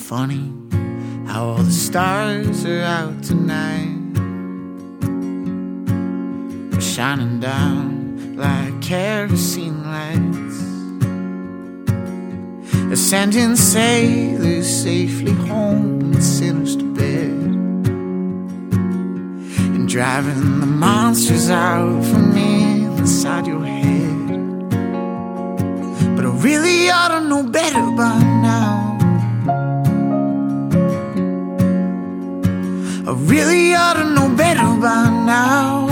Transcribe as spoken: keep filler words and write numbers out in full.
funny how all the stars are out tonight, shining down like kerosene lights, sending sailors safely home and sinners to bed, and driving the monsters out from inside your head. But I really ought to know better by now. I really ought to know better by now.